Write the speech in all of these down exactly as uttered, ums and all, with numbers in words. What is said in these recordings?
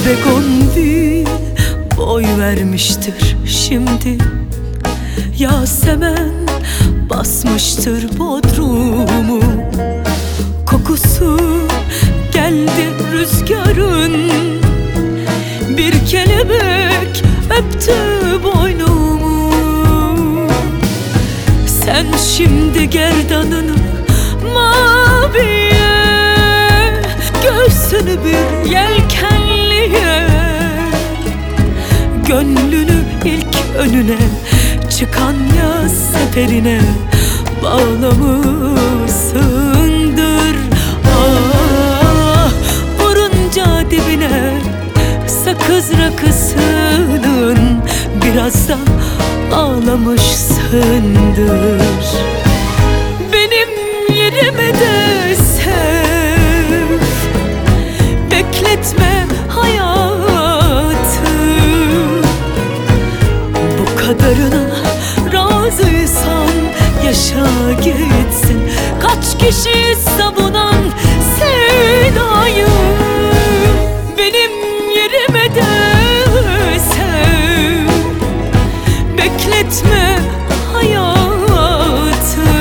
Begonvil boy vermiştir şimdi, Yasemen basmıştır Bodrum'u. Kokusu geldi rüzgarın, bir kelebek öptü boynumu. Sen şimdi gerdanını maviye, göğsünü bir yelkenliye, gönlünü ilk önüne çıkan yaz seferine bağlamışsındır. Ah, vurunca dibine sakız rakısının biraz da ağlamışsındır. Benim yerime de sev, bekletme hayatı. Bu kadarına razıysan yaşa gitsin. Kaç kişi savunan sevdayı, benim yerime de sev, bekletme hayatı.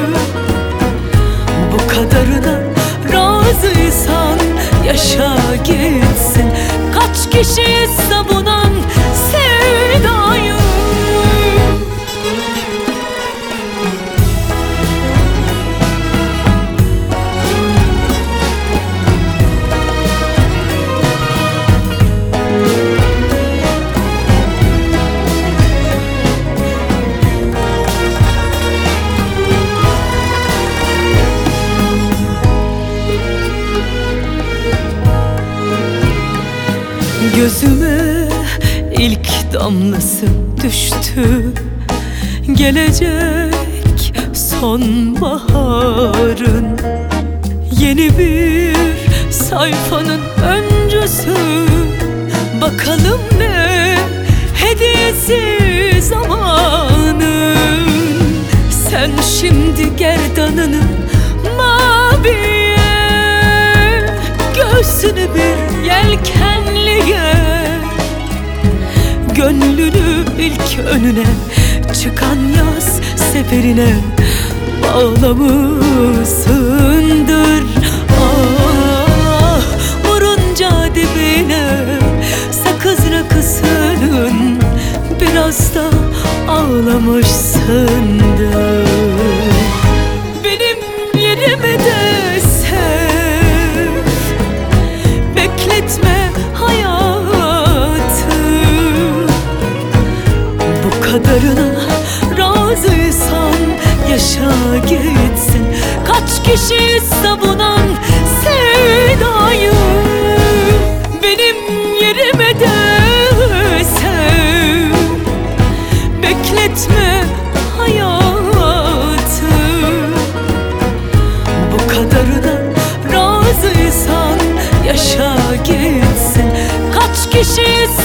Bu kadarına razıysan yaşa gitsin. Kaç kişi savunan sevdayı. Gözüme ilk damlası düştü, gelecek sonbaharın. Yeni bir sayfanın öncüsü, bakalım ne hediyesi zamanın. Sen şimdi gerdanını maviye, göğsünü bir yelkenliye, gönlünü ilk önüne çıkan yaz seferine bağlamışsındır. Ah, vurunca dibine sakız rakısının biraz da ağlamışsındır. Benim yerime de sev, bekletme hayatı. Bu kadarına razıysan yaşa gitsin. Kaç kişi savunan sevdayı, benim yerime de sev, bekletme hayatı. Bu kadarına razıysan yaşa gitsin. Kaç kişi